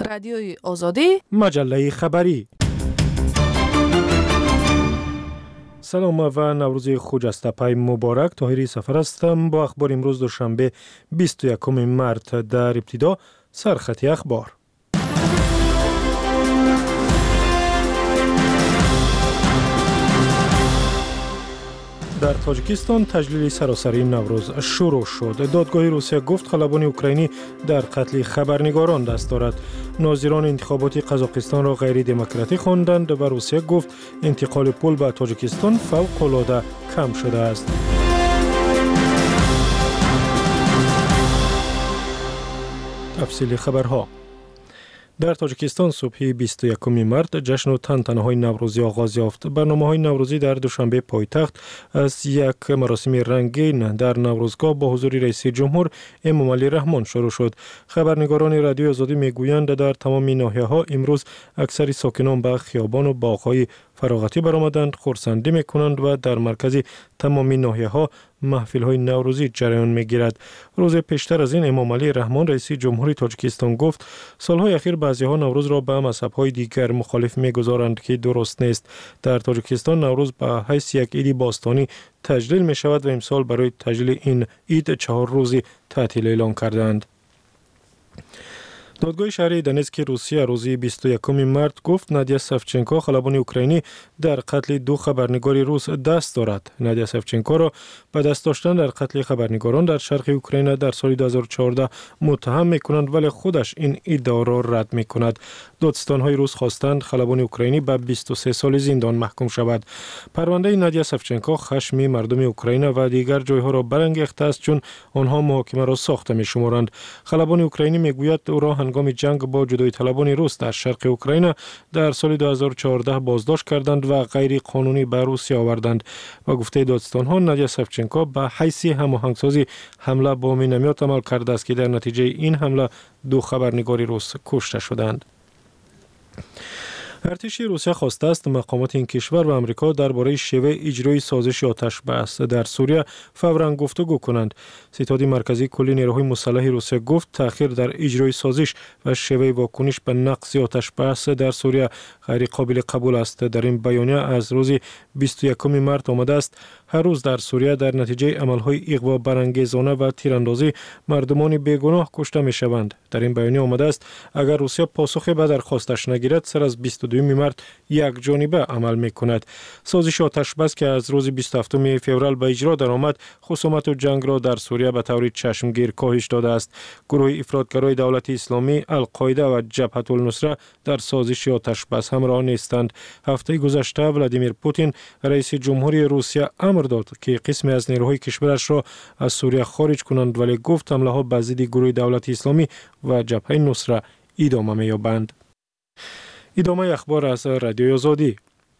رادیوی آزادی، مجله خبری. سلام و نوروز خجسته مبارک. طاهری سفر هستم با اخبار امروز دوشنبه 21 مارس. در ابتدا سرخط اخبار. در تاجیکستان تجلیل سراسری نوروز شروع شد. دادگاه روسیه گفت خلبان اوکراینی در قتل خبرنگاران دست دارد. ناظران انتخابات قزاقستان را غیر دموکراتیک خواندند و روسیه گفت انتقال پول به تاجیکستان فوق‌العاده کم شده است. تفصیل خبرها. در تاجیکستان صبح 21 مارس جشن و تنتنه‌های نوروزی آغاز یافت. برنامه‌های نوروزی در دوشنبه پایتخت از یک مراسم رنگین در نوروزگاه با حضور رئیس جمهور امامعلی رحمان شروع شد. خبرنگاران رادیو آزادی میگویند در تمام ناحیه‌ها امروز اکثر ساکنان به خیابان و باغ‌های فراغتی برآمدند، خرسندی می‌کنند و در مرکز تمام ناحیه‌ها محفل‌های نوروزی جریان می‌گیرد. روز پیشتر از این امامعلی رحمان رئیس جمهوری تاجیکستان گفت سال‌های اخیر بعضی‌ها نوروز را به مذهب‌های دیگر مخالف می‌گذارند که درست نیست. در تاجیکستان نوروز به حیث یک عید باستانی تجلیل می‌شود و امسال برای تجلیل این عید 4 روزی تعطیل اعلان کردند. دادگاه شهری دونتسک روسیه روز 21 مارس گفت نادیا سفچنکو خلبان اوکراینی در قتل 2 خبرنگار روس دست دارد. نادیا سفچنکو را به دست داشتن در قتل خبرنگاران در شرق اوکراین در سال 2014 متهم می‌کنند ولی خودش این ادعا را رد می‌کند. دادستان‌های روس خواستند خلبان اوکراینی به 23 سال زندان محکوم شود. پرونده نادیا سفچنکو خشم مردم اوکراین و دیگر جای‌ها را برانگیخته است چون آنها محاکمه را ساخته می‌شمارند. خلبان اوکراینی می‌گوید او را هنگام جنگ با جدایی طلبان روس در شرق اوکراین در سال 2014 بازداشت کردند و غیر قانونی به روسیه آوردند. و گفته دادستان‌ها نادیا سفچنکو به حیث هماهنگسازی حمله با مینومیت عمل کرده است که در نتیجه این حمله 2 خبرنگار روس کشته شدند. ارتش روسیه خواسته است مقامات این کشور و آمریکا درباره شیوه اجرای سازش آتش بس در سوریه فوراً گفتگو کنند. ستاد مرکزی کل نیروهای مسلح روسیه گفت تأخیر در اجرای سازش و شیوه واکنش به نقض آتش بس در سوریه غیر قابل قبول است. در این بیانیه از روز 21 مارس آمده است هر روز در سوریه در نتیجه عملهای اغوا برانگیزانه و تیراندازی مردمان بیگناه کشته می‌شوند. در این بیانیه آمده است اگر روسیه پاسخی به درخواستش نگیرد سر از 22 مارس یک جانبه عمل می‌کند. سازش آتش بس که از روز 27 فوریه به اجرا درآمد خصومت و جنگ را در سوریه به طور چشمگیر کاهش داده است. گروه افراطگرای دولت اسلامی، القاعده و جبهة النصره در سازش آتش بس همراه نیستند. هفته گذشته ولادیمیر پوتین رئیس جمهوری روسیه امر داد که قسمی از نیروهای کشورش را از سوریه خارج کنند ولی گفت حمله‌ها به ضد گروه دولت اسلامی و جبهه نصره ادامه می‌یابند. ادامه اخبار از رادیو آزادی.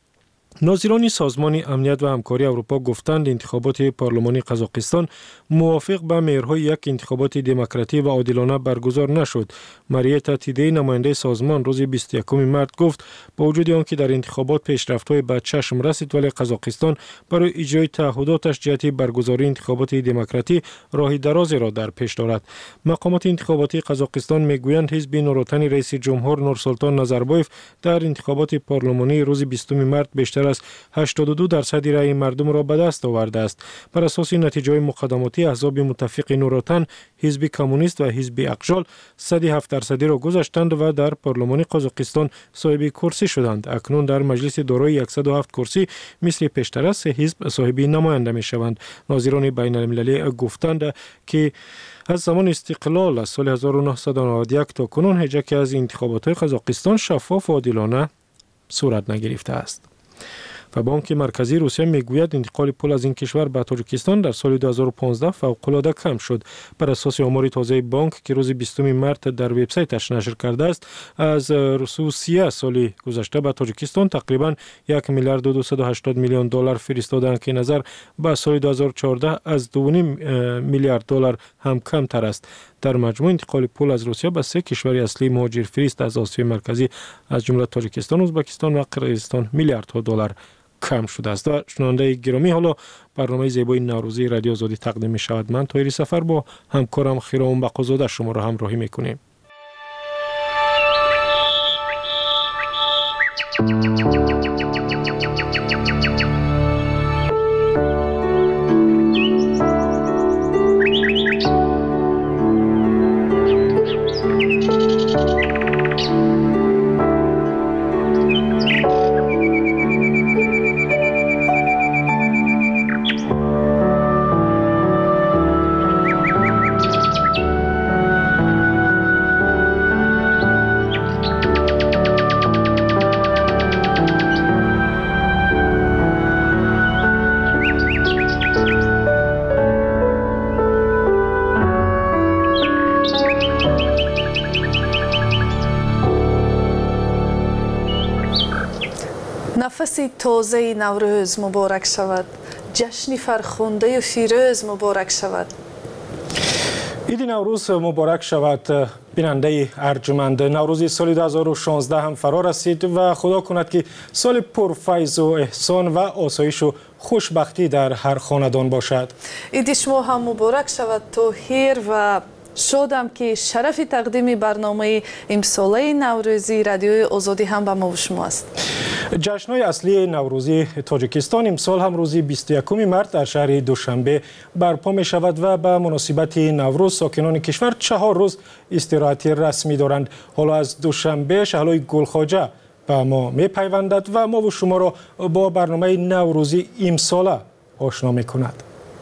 ناظران سازمان امنیت و همکاری اروپا گفتند انتخابات پارلمانی قزاقستان موافق به معیارهای یک انتخابات دموکراتیک و عادلانه برگزار نشد. ماریتا تیدی نماینده سازمان روز 21 مارس گفت با وجود آنکه در انتخابات پیشرفت‌های به چشم رسید ولی قزاقستان برای اجرای تعهداتش جهت برگزاری انتخابات دموکراتیک راه درازی را در پیش دارد. مقامات انتخاباتی قزاقستان میگویند حزب نوروتن رئیس جمهور نورسلطان نظربایف در انتخابات پارلمانی روز 20 مارس بیشتر از 82% رأی مردم را به دست آورده است. بر اساس نتیجه مقدماتی احزاب متفق نوروتن، حزب کمونیست و حزب اقجال 107% را گذاشتند و در پارلمان قزاقستان صاحب کرسی شدند. اکنون در مجلس دارای 107 کرسی مثل پیشتر سه حزب صاحب نماینده می شوند. ناظران بین المللی گفتند که از زمان استقلال از سال 1991 تا کنون هیچ یک از انتخابات قزاقستان شفاف و عادلانه صورت نگرفته است. و بانک مرکزی روسیه میگوید انتقال پول از این کشور به تاجیکستان در سال 2015 فوق‌العاده کم شد. بر اساس آمار تازه بانک که روز 20 مارس در وبسایتش نشر کرده است از روسیه سال گذشته به تاجیکستان تقریبا 1 میلیارد و 280 میلیون دلار فرستادند که نظر به سال 2014 از 2.5 میلیارد دلار هم کمتر است. در مجموع انتقال پول از روسیه به 3 کشور اصلی مهاجرفرست از آسیای مرکزی از جمله تاجیکستان، ازبکستان و قرقیزستان میلیاردها دلار کم شده است. شنونده گرامی، حالا برنامه زیبای نوروزی رادیو آزادی تقدیم می شود. من طاهری سفر با همکارم خیرام بقازاده شما را همراهی می کنیم. نفسی تازه نوروز مبارک شود. جشن فرخنده و فیروز مبارک شود. عید نوروز مبارک شود. بیننده ارجمند، نوروز سال 2016 هم فرا رسید و خدا کند که سال پرفیض و احسان و آسایش و خوشبختی در هر خاندان باشد. عید شما هم مبارک شود طاهر و شادم که شرف تقدیم برنامه امساله نوروزی رادیوی آزادی هم به ما و شما است. جشن‌های اصلی نوروزی تاجیکستان امسال هم روز 21 مارس در شهر دوشنبه برپا می شود و به مناسبت نوروز ساکنان کشور 4 روز استراحت رسمی دارند. حالا از دوشنبه شهلای گلخواجه به ما می پیوندد و ما و شما را با برنامه نوروزی امساله آشنا می کند.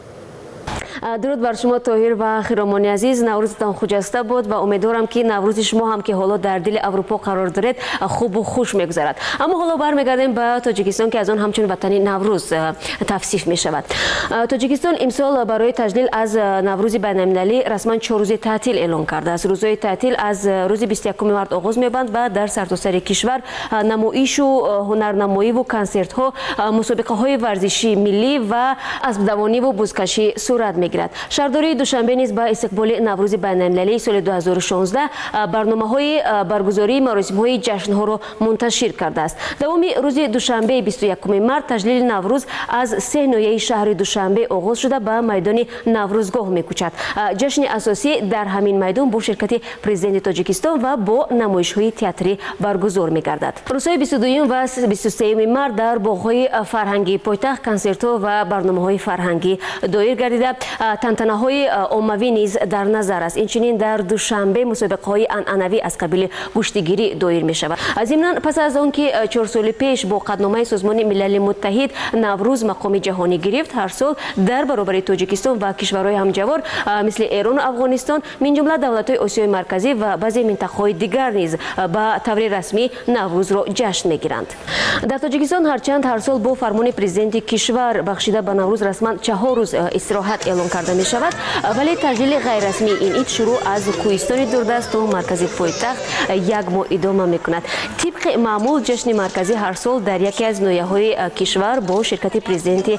درود بر شما طاهر و خیرامانی عزیز، نوروزتان خجسته بود و امیدوارم که نوروز شما هم که حالا در دل اروپا قرار دارید خوب و خوش میگذرد. اما حالا برمیگردیم به تاجیکستان که از آن همچون وطن نوروز توصیف می شود. تاجیکستان امسال برای تجلیل از نوروز بین‌المللی رسما 4 روز تعطیل اعلام کرده است. روزهای تعطیل از روز 21 مارس آغاز می‌بند و در سرتاسر کشور نمایش و هنرنمایی و کنسرت ها، مسابقه های ورزشی ملی و اسب دوانی و بزکشی صورت می‌گیرد. شهرداری دوشنبه نیز با استقبال نوروز بین‌المللی سال 2016 برنامه‌های برگزاری مراسم‌های جشن‌ها را منتشر کرده است. دوام روز دوشنبه 21 مارس تجلیل نوروز از 3 ناحیه شهر دوشنبه آغاز شده به میدان نوروزگاه می‌کوچد. جشن اساسی در همین میدان با شرکت پرزیدنت تاجیکستان و با نمایش‌های تئاتری برگزار می‌گردد. روزهای 22 و 23 مارس در باغ‌های فرهنگی پایتخت کنسرت‌ها و برنامه‌های فرهنگی دایر گردیده. تنتنه‌های عمومی نیز در نظر است. اینچنین در دوشنبه مسابقه‌های عنعنوی از قبیل گوشتگیری دایر می‌شود. از این پس از آنکه 4 سال پیش با قدنامه سازمان ملل متحد نوروز مقام جهانی گرفت، هر سال در برابر تاجیکستان و کشورهای همجوار مثل ایران و افغانستان من جمله دولت‌های آسیای مرکزی و بعضی منطقه‌های دیگر نیز با طور رسمی نوروز را جشن می‌گیرند. در تاجیکستان هرچند هر سال با فرمان پرزیدنت کشور بخشیده به نوروز رسما 4 روز استراحت اعلام کرده می شود، ولی تجلیل غیر رسمی این عید شروع از کوهستان دوردست و مرکزی پایتخت یک ماه ادامه می کند. طبق معمول جشن مرکزی هر سال در یکی از ناحیه‌های کشور با شرکت پرزیدنت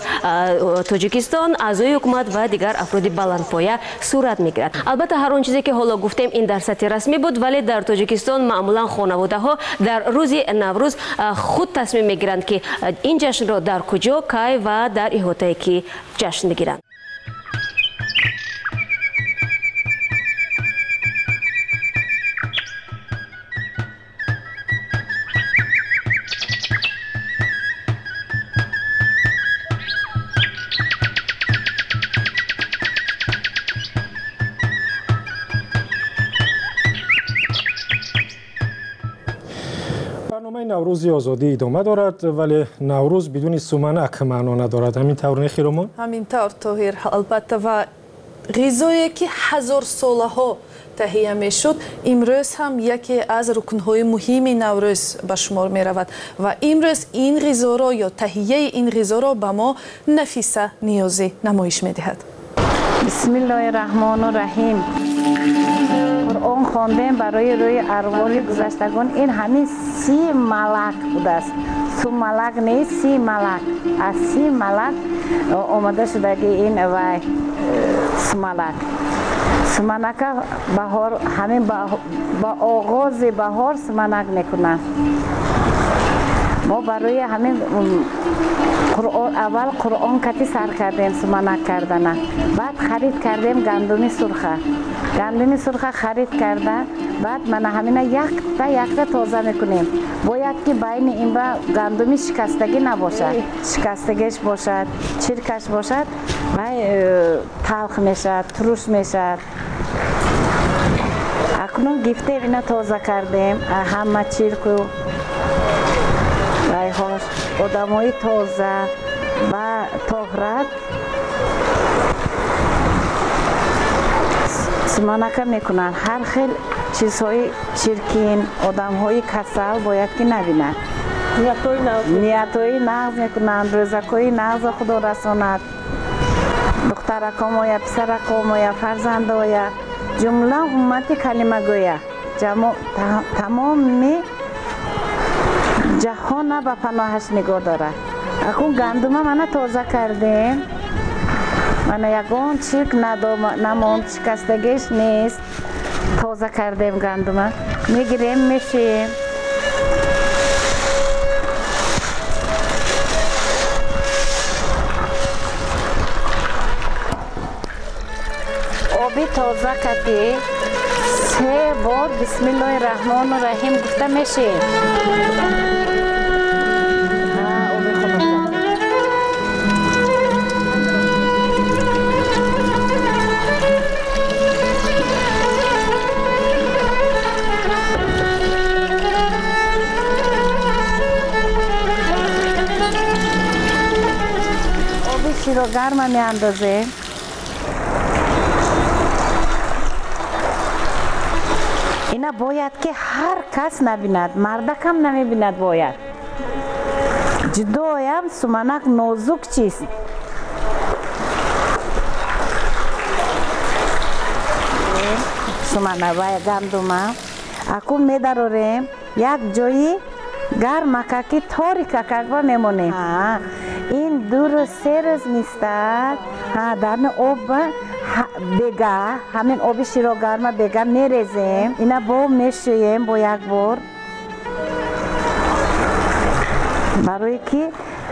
تاجیکستان، اعضای حکومت و دیگر افراد بلندپایه صورت می گیرد. البته هر آن چیزی که حالا گفتیم این در سطح رسمی بود، ولی در تاجیکستان معمولا خانواده‌ها در روز نوروز خود تصمیم می گیرند که این جشن را در کجا، کی و در احاطه کی جشن بگیرند. برنامه نوروز آزادی ادامه دارد، ولی نوروز بدون سومنک معنا ندارد. همین طور نه خیرمان؟ همین طور طاهر. البته و غذایی که 1000 ساله ها تهیه می شد امروز هم یکی از رکن‌های مهم نوروز به شمار می رود و امروز این غذا را یا تهیه این غذا را به ما نفیسه نیازی نمایش می دهد. بسم الله الرحمن الرحیم. قرآن خواندیم برای روی ارواح گذشتگان. این همین 30 ملک بوده است. 2 ملک نیست، 30 ملک. از 30 ملک آمده شده که این و سملک. سمنک بهار همین با آغاز بهار سمنک میکنن. ما برای همین اول قرآن کتی سر کردیم سمنک کردن، بعد خرید کردیم گندم سرخه. گندم سرخه خرید کرده بعد من همین یک تا تازه میکنیم. باید که بین این با گندمی شکستگی نباشد، شکستگیش باشد، چرکش باشد و تلخ میشد، ترش میشد. اکنون گفته اینا تازه کردیم، همه چرک و رایحاش، آدمای تازه و طهارت سمانکه میکنن. هر خیل چیزهای چرکین، آدمهای کسل باید که نبینن. نیتهای نغز میکنن، روزکهای نغز خدا رساند. دخترکام یا پسرکام یا فرزندای جمله امت کلمه گویا تمام جهان به پناهش نگاه داره. اکنون گندم من تازه کردیم، من یکون چرک نموند، شکستگیش نیست. تازه کردیم گندم میگیریم میشیم. آبی تازه کردی 3 بار بسم الله الرحمن الرحیم گفته میشه. آبی شیر و گرم می اندازه. اینا باید که هر کس نبیند، مردک هم نمیبیند. باید جدایم سمنک نازک چیست. سمنک و گندم اکو میداریم یک جایی گرم که تاری ککک با میمونه. این 2 روز 3 روز نیستد. در آب بگه همین آب شیر و گرم بگه میریزیم. اینا با میشویم با یک بار برای که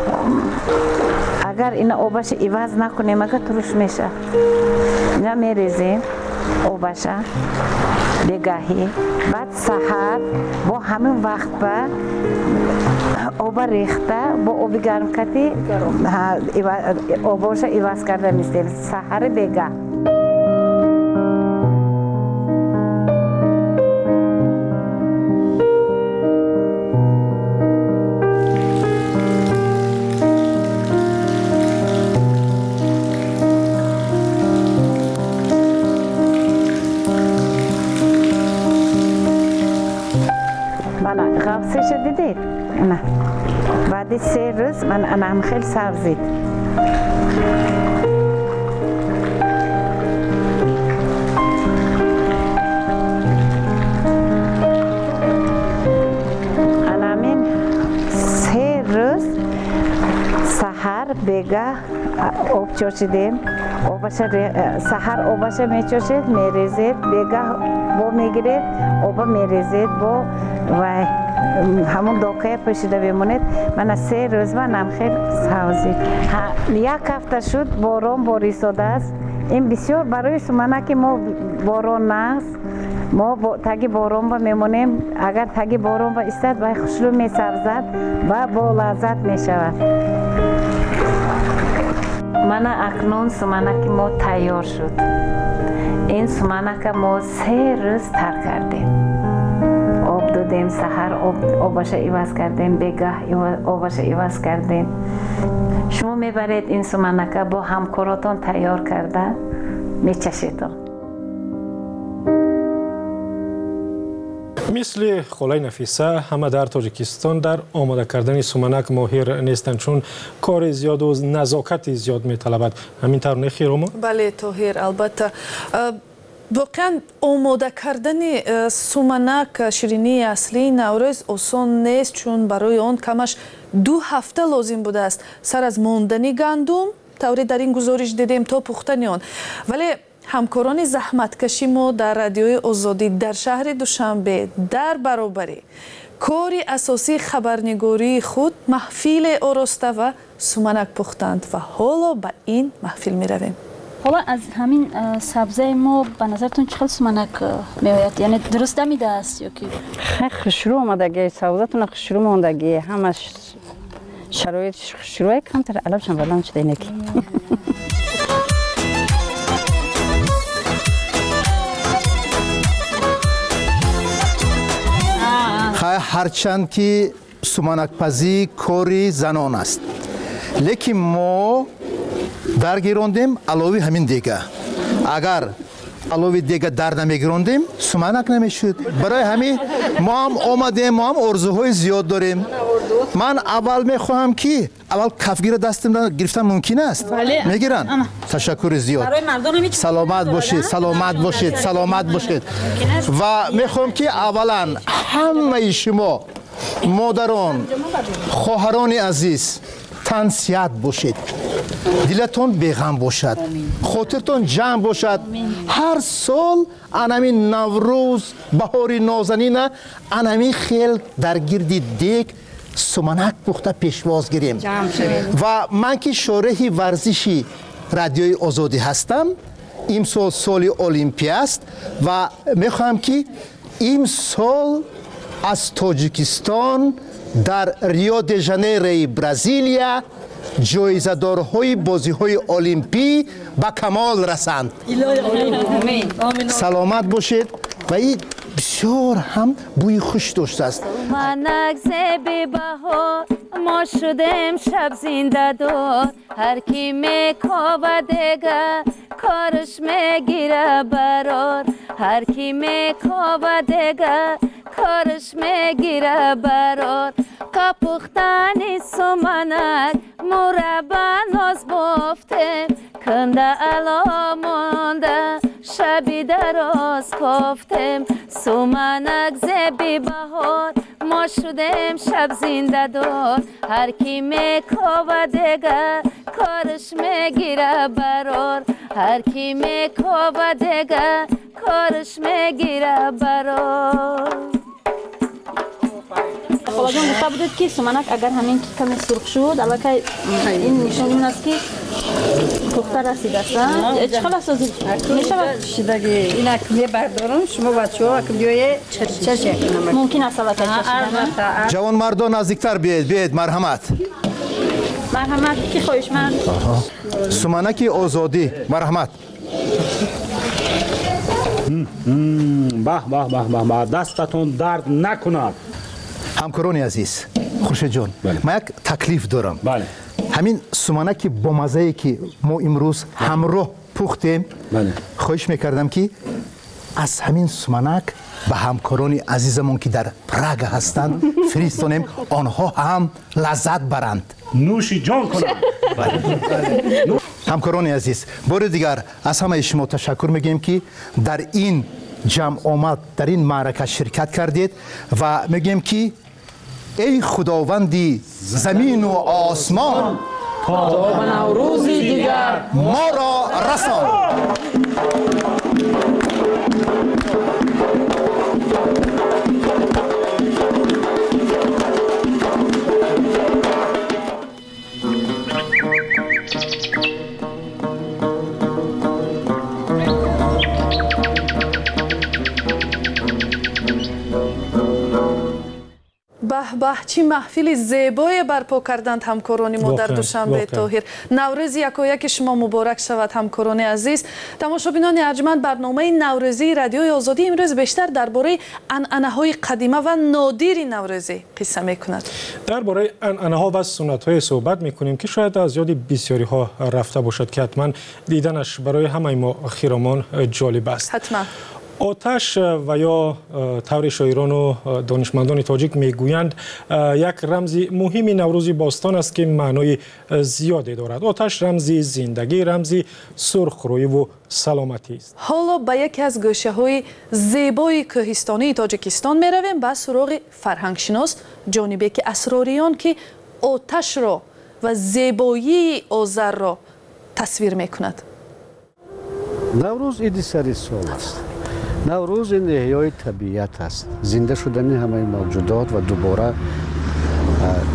اگر اینا آبش عوض نکنیم اگر ترش میشه. اینا میریزیم آبش بگهی. بعد سحر با همین وقت با آب ریخته با آب گرم کتی آبش عوض کرده میستیم. سحر بگه غوصش دیدید؟ نه. بعد 3 روز من انام خیلی سبزید. انامین 3 روز سحر بگه آب چوشیدیم. سحر آبش میچوشید میریزید بگه با میگیرید آب میریزید با و همون داکه پشیده بمونید. من 3 روز من خیلی سبزید. 1 هفته شد باران باریساده است. این بسیار برای سمنک ما باران است. ما تگی باران با میمونیم. اگر تگی باران با استاد با خوشلو میسبزد و با لذت میشود. من اکنون سمنک ما تیار شد. این سمنک ما 3 روز تر کردیم. آب دادیم سحر آبش عوض کردیم بگه آبش عوض کردیم. شما میبرید این سمنک با همکاراتون تیار کرده میچشید. مثل خالای نفیسه همه در تاجیکستان در آماده کردن سمنک ماهر نیستند چون کار زیاد و نزاکت زیاد میطلبد. همین طور نه خیرما؟ بله طاهر البته واقعا آماده کردن سمنک شیرینی اصلی نوروز آسان نیست چون برای آن کمش 2 هفته لازم بوده است سر از ماندنی گندم طوری در این گزارش دیدیم تا پختن آن. ولی همکاران زحمتکشی ما در رادیوی آزادی در شهر دوشنبه در برابری کاری اساسی خبرنگاری خود محفل آراسته و سمنک پختند و حالا به این محفل می رویم. حالا از همین سبزه ما به نظرتون چقدر سمنک میآید؟ یعنی درست دمیده است یا کی؟ خشرو آمدگی سبزتون خشرو موندگی همش شرایط خشروی کمتر الان شم بدن شده اینکی. هرچند که سمنک پزی کاری زنان است لیکن ما درگیروندیم علاوه همین دیگه اگر علاوه دیگه در نمیگیروندیم سمنک نمیشد برای همین ما هم آمدیم ما هم آرزوهای زیاد داریم من اول میخواهم که اول کفگیر دستم گرفتن ممکن است میگیرن تشکر زیاد سلامت باشید سلامت باشید سلامت باشید و میخوام که اولا همه شما مادران خواهران عزیز تن صحت باشید دلتون بیغم باشد خاطرتون جمع باشد هر سال انمی نوروز بهاری نازنین انمی خیل در گردی دیگ سمنک پخته پیشواز گیریم و من که شارح ورزشی رادیوی آزادی هستم این سال سال المپیک است و میخواهم که این سال از تاجیکستان در ریو دی ژانیرو برزیلیا جایزه‌دارهای بازی‌های المپی به کمال رسند. سلامت باشید و این بسیار هم بوی خوش داشته است. منک زبی بهار ما شدیم شب زنده دار هر کی میکاوه دیگه کارش میگیره برار هر کی میکاوه دیگه کارش میگیره برار کپختنی سمنک مربع ناز بافتیم کنده علا مانده شبی دراز کافتیم سمنک زبی بهار ما شدیم شب زنده دار هر کی میکاوه دیگه کارش میگیره برار هر کی میکاوه دیگه کارش میگیره برار خب جان گفته بودید که سمنک اگر همین که کمی سرخ شد البته این نشان این است که پخته رسیده است چقدر سازی میشه شدگی اینا که بردارم شما بچه‌ها که بیای چش کنم ممکن است البته چش جوان مردان نزدیکتر بیاید مرحمت کی خواهش من سمنک آزادی مرحمت به دستتون درد نکند همکاران عزیز خوش جان من یک تکلیف دارم بله همین سمنک با مزه‌ای که ما امروز همراه پختیم خواهش میکردم که از همین سمنک به همکاران عزیزمون که در پراگ هستند فرستانیم آنها هم لذت برند نوش جان کنند همکاران عزیز بار دیگر از همه شما تشکر میگیم که در این جمع آمد در این معرکه شرکت کردید و میگیم که ای خداوندی زمین و آسمان تا به نوروزی دیگر ما را رسان به چی محفل زیبای برپا کردند همکاران ما در دوشنبه طاهر نوروز یکایک شما مبارک شود همکاران عزیز تماشابینان ارجمند برنامه نوروزی رادیوی آزادی امروز بیشتر درباره عنعنه‌های قدیمی و نادر نوروزی قصه میکند درباره عنعنه‌ها و سنت‌های صحبت میکنیم که شاید از یاد بسیاری ها رفته باشد که حتما دیدنش برای همه ما خیرامان جالب است حتما آتش و یا طور شاعران و دانشمندان تاجیک میگویند یک رمز مهم نوروز باستان است که معنای زیادی دارد. آتش رمزی زندگی، رمزی سرخرویی و سلامتی است. حالا به یکی از گوشه‌های زیبای کوهستانی تاجیکستان میرویم به سراغ فرهنگشناس جانبک اسراریان که آتش را و زیبایی آذر را تصویر میکند. نوروز عید سر سال است. نوروز این احیای طبیعت است. زنده شدن همه موجودات و دوباره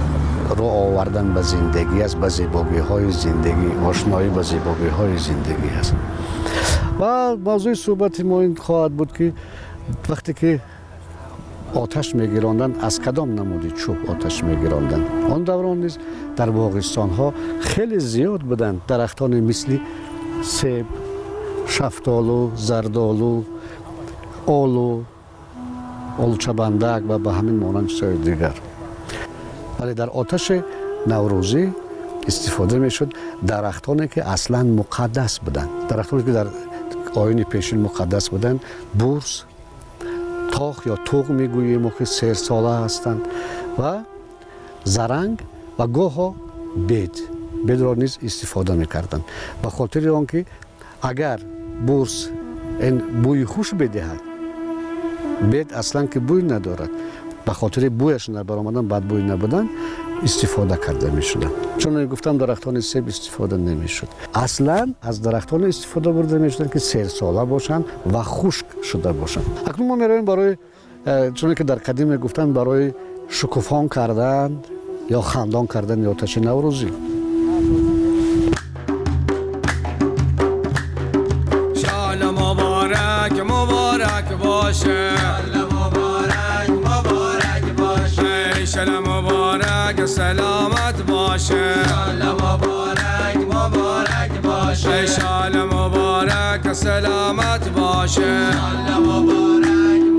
رو آوردن به زندگی است، به زیبایی های زندگی، آشنایی به زیبایی های زندگی است. و موضوع صحبت ما این خواهد بود که وقتی که آتش میگیراندن از کدام نمودی چوب آتش میگیراندن. آن دوران نیز در باغستان ها خیلی زیاد بودند درختان مثل سیب، شفتالو، زردالو، آلو، آلوچه‌بندک و به همین مانند چیزهای دیگر. ولی در آتش نوروزی استفاده میشد درختانی که اصلا مقدس بودند، درختانی که در آیین پیشین مقدس بودند. بورس، تاخ یا توغ میگوییم که 3 ساله هستند و زرنگ و گاه بید را نیز استفاده میکردند. به خاطر آنکه اگر بورس این بوی خوش بدهد، بید اصلا که بوی ندارد، به خاطر بویش نبرآمدن، بد بوی نبودن، استفاده کرده می شدن. چون گفتم درختان سیب استفاده نمی شد. اصلا از درختان استفاده برده می شدن که 3 ساله باشند و خشک شده باشند. اکنون ما می رویم برای، چون که در قدیم گفتن برای شکوفان کردن یا خندان کردن آتش نوروزی. شال مبارک مبارک باشه، شال مبارک سلامت باشه، شال مبارک مبارک باشه، شال مبارک سلامت باشه، شال مبارک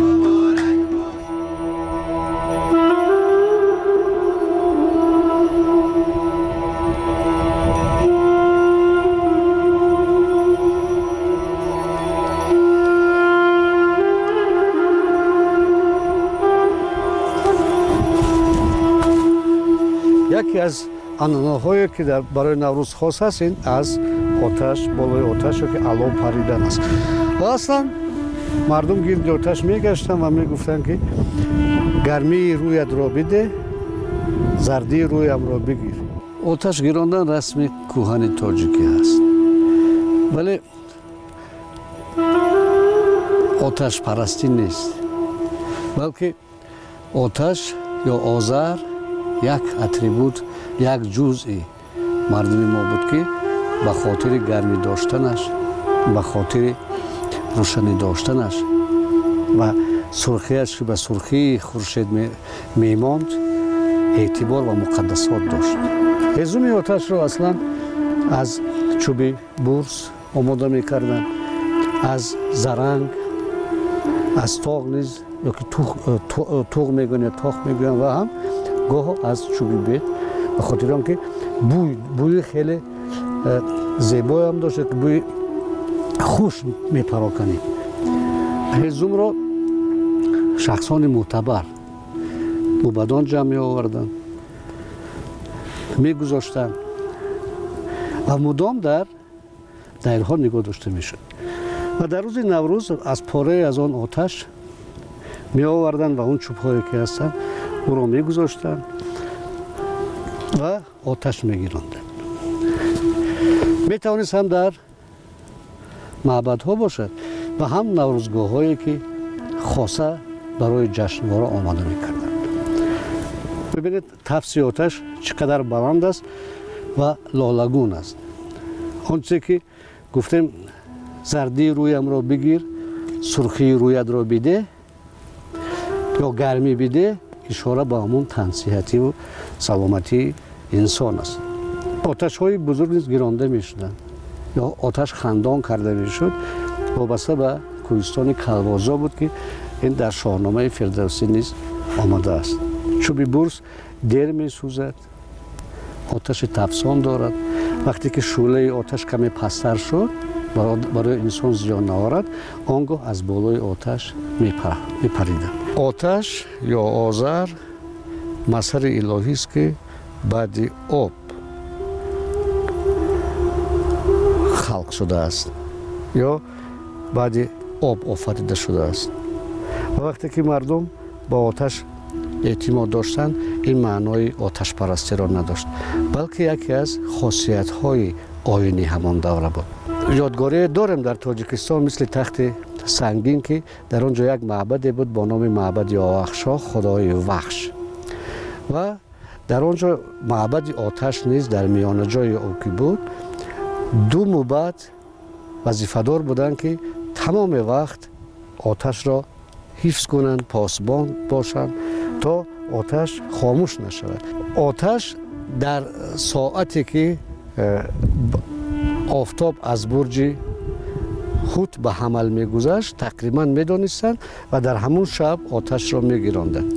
یکی از عنعنه‌هایی که برای نوروز خاص است این از آتش، بالای آتش که علو پریدن است. و اصلا مردم گرد آتش میگشتن و میگفتن که گرمی رویت را بده، زردی رویم را بگیر. آتش گیراندن رسم کوهن تاجیکی است. ولی آتش پرستی نیست، بلکه آتش یا آذر یک اتریبوت، یک جزئی مردم ما بود که به خاطر گرمی داشتنش، به خاطر روشنی داشتنش و سرخیش که به سرخی خورشید میماند اعتبار و مقدسات داشت. هزوم آتش را اصلا از چوب بورس آماده میکردند، از زرنگ، از تاغ نیز یا که توغ میگن یا تاخ میگن و هم گاه از چوب بید. به خاطر آنکه بوی خیلی زیبایی هم داشت که بوی خوش میپراکنید. هزوم را شخصان معتبر موبدان جمع آوردن، میگذاشتن و مدام در دایرها نگاه داشته میشد. و در روز نوروز از پاره از آن آتش می آوردن و اون چوب‌هایی که هستن او را میگذاشتن و آتش میگیراندن. میتوانست هم در معبدها باشد و هم نوروزگاه‌هایی که خاصه برای جشنواره آماده میکردن. ببینید تفسی آتش چقدر بلند است و لالگون است. آنچه که گفتیم زردی رویم را بگیر، سرخی رویت را بده یا گرمی بده، اشاره به همون تنصیحاتی و سلامتی انسان است. آتش های بزرگ نیز گیرانده می شدن یا آتش خندان کرده می شد. وابسته به کوهستان کلوازا بود که این در شاهنامه فردوسی نیز آمده است. چوب بورس دیر می سوزد، آتش تفسان دارد. وقتی که شعله آتش کمی پستر شد برای انسان زیان نآورد، آنگاه از بالای آتش میپریدند. آتش یا آذر مظهر الهی است که بعد آب خلق شده است یا بعد آب آفریده شده است. و وقتی که مردم با آتش اعتماد داشتند، این معنای آتش پرستی را نداشت، بلکه یکی از خاصیت های آیینی همان دوره بود. یادگاری داریم در تاجیکستان مثل تخت سنگین که در آنجا یک معبد بود با نام معبد آوخشا، خدای وخش. و در آنجا معبد آتش نیز در میان جای او که بود، 2 موبد وظیفه‌دار بودند که تمام وقت آتش را حفظ کنند، پاسبان باشند تا آتش خاموش نشود. آتش در ساعتی که آفتاب از برج خود به حمل میگذشت تقریبا میدانستند و در همون شب آتش را میگیراندند.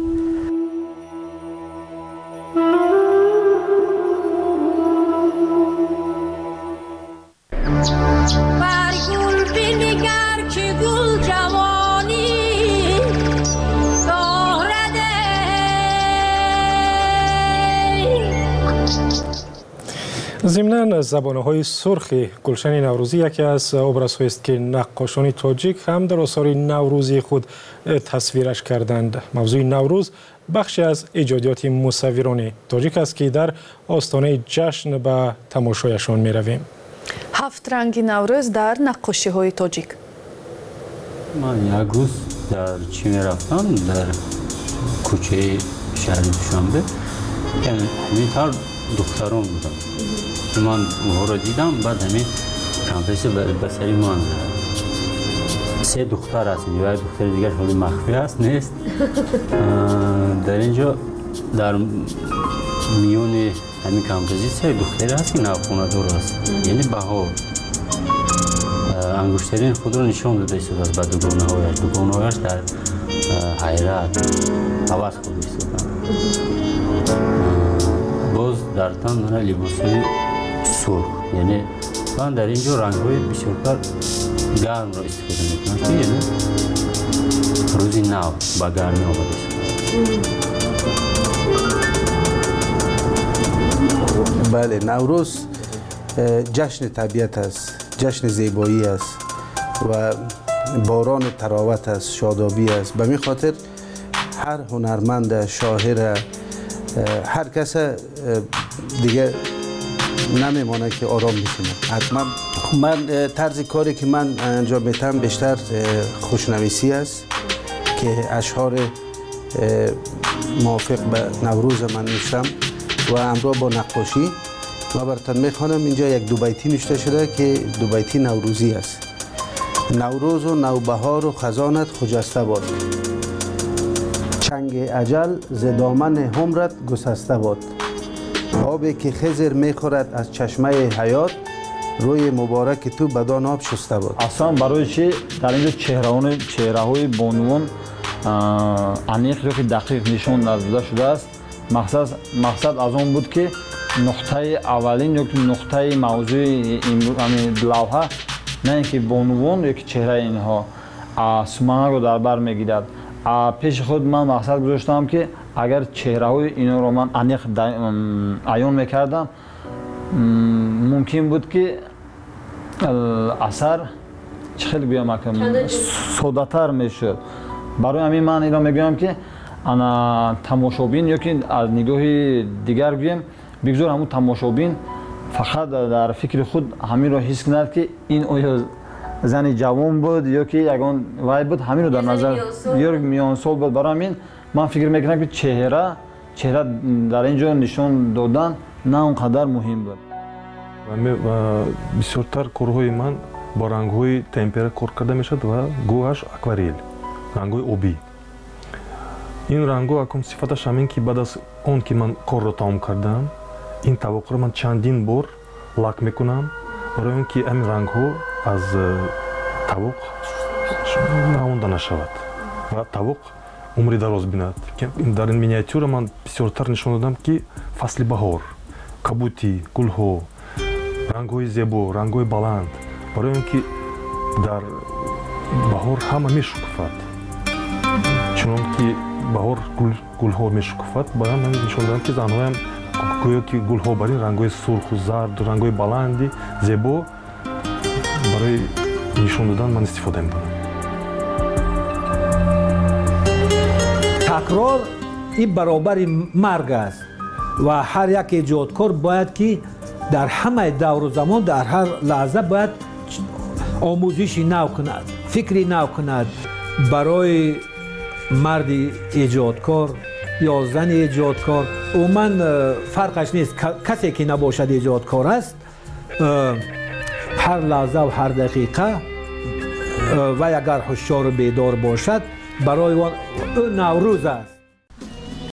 ضمناً زبانه‌های سرخ گلشن نوروزی یکی از ابرزهایی است که نقاشان تاجیک هم در آثار نوروزی خود تصویرش کردند. موضوع نوروز بخشی از ایجادیات مصوران تاجیک است که در آستانه جشن به تماشایشان می‌رویم. 7 رنگ نوروز در نقاشی‌های تاجیک. من یک روز در چین رفتم، در کوچه شهر دوشنبه، یعنی همینطور دختران بودم که من اونها را دیدم. بعد همین کمپس بسری من 3 دختر هستیم، یک دختر دیگر خیلی مخفی هست نیست. در اینجا در میون همین کمپسی 3 دختر هست که نوخونه دار هست، یعنی بهار انگشترین خود را نشان داده است به دوگانه‌هایش در حیرت عوض خود ایستادن. باز در تن دارن لباس‌های سرخ، یعنی من در اینجا رنگ‌های بسیار گرم را استفاده می‌کنم که یعنی روزی نو با گرمی آمده است. بله، نوروز جشن طبیعت است، جشن زیبایی است و باران تراوت است، شادابی است. به می خاطر هر هنرمند، شاعر، هر کس دیگه نمیمانه که آرام بشینه. حتما من طرز کاری که من انجام میدم بیشتر خوشنویسی است که اشعار موافق به نوروز من نوشتم و همراه با نقاشی. ما براتون میخوانم، اینجا یک 2 بیتی نوشته شده که 2 بیتی نوروزی است. نوروز و نوبهار و خزانت خجسته باد، چنگ اجل ز دامن عمرت گسسته باد. آبی که خضر میخورد از چشمه حیات، روی مبارک تو بدان آب شسته باد. اصلا برای چی در اینجا چهره‌های بانوان عمیق یا که دقیق نشان داده شده است. مقصد از آن بود که نقطه اولین یا که نقطه موضوع این لوحه نه اینکه بانوان یا که چهره اینها سمنک رو در بر میگیرد. پیش خود من مقصد گذاشتم که اگر چهره های اینا رو من عمیق عیان میکردم ممکن بود که اثر خیلی بیام ساده تر میشد. برای همین من اینا میگم که انا تماشابین یا که از نگاه دیگر گویم بگذار همون تماشابین فقط در فکر خود همین رو حس کند که این آیا زن جوان بود یا که یگان وای بود، همین رو در نظر یا میان سال بود. برای همین من فکر میکنم که چهره در اینجا نشان دادن نه اونقدر مهم بود. بسیارتر کارهای من با رنگ‌های تمپره کار کرده میشد و گوهش اکوارل، رنگ‌های آبی. این رنگ‌ها اکم صفتش همین که بعد از اون که من کار را تمام کردم این طبق را من چندین بار لاک میکنم برای اینکه این رنگ‌ها از طبق نمونده نشود و طبق عمری دراز بیند. در این مینیاتюра من بسیارتر نشان دادم که فصل بهار، کبوتی، گل‌ها، رنگ‌های زیبا، رنگ‌های بلند، برای اینکه در بهار همه میشکفد. چون که بهار گل‌ها میشکفد، برای من نشان دادم که زن‌ها هم گویا که گل‌ها برای رنگ‌های سرخ و زرد، رنگ‌های بلندی زیبا برای نشان دادن من استفاده می‌کنم. تکرار این برابر مرگ است و هر یک ایجادکار باید که در همه دور و زمان در هر لحظه باید آموزشی نو کند، فکری نو کند. برای مرد ایجادکار یا زن ایجادکار عموما فرقش نیست. کسی که نباشد ایجادکار است هر لحظه و هر دقیقه و اگر هوشیار و بیدار باشد برای اون نوروز است.